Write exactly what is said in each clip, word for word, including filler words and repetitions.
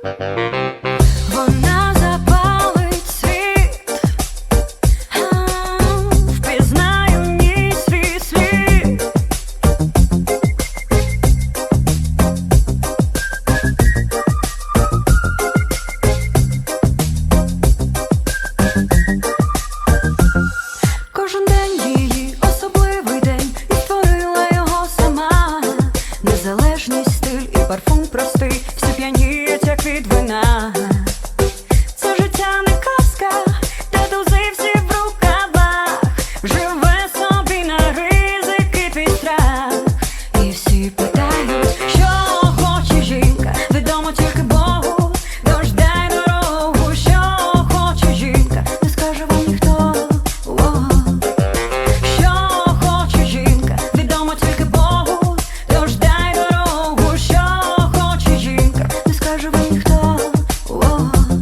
Вона запалить світ, впізнаю в ній свій слід. Кожен день її особливий день, і створила його сама. Незалежність, стиль і парфум простий, всі п'яніють, як від вина. Це життя не казка, де тузи всі в рукавах. Живе собі на ризики твій страх. І всі питають, що хоче жінка, відомо тільки Богу, тож дай дорогу. Що хоче жінка, не скаже вам ніхто. О, що хоче жінка, відомо тільки Богу, тож дай дорогу. Що хоче жінка, не скаже вам ніхто. О.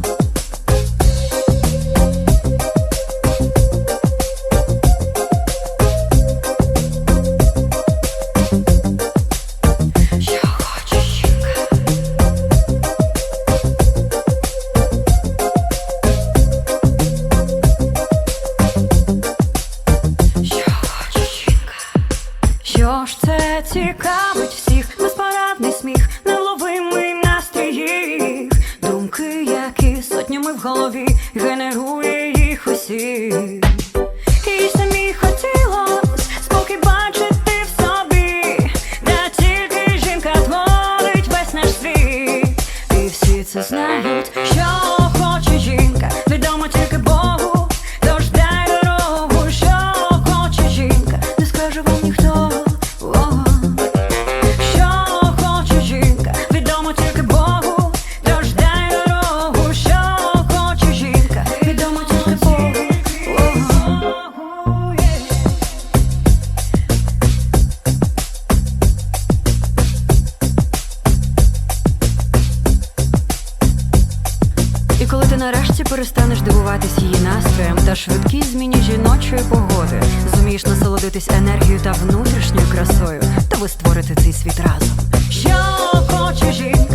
Що хоче жінка? Що хоче жінка? Що ж це цікавить всіх? Безпорадний сміх, невловимий настрій їх. Думки, які сотнями в голові, генерує їх усіх. І самі хотілось спокій бачити в собі, та тільки жінка творить весь наш світ. І всі це знають, що хоче жінка, відомо тільки Богу, тож дай дорогу. Що хоче жінка, не скаже вам ніхто. О, що хоче жінка, відомо тільки Богу, тож дай дорогу. Що хоче жінка, відомо тільки Богу. О, є. І коли ти нарешті перестанеш дивуватись її настроєм та швидкій зміні жіночої погоди, зумієш насолодитись енергією та внутрішньою красою, то ви створите цей світ разом. Що хоче жінка?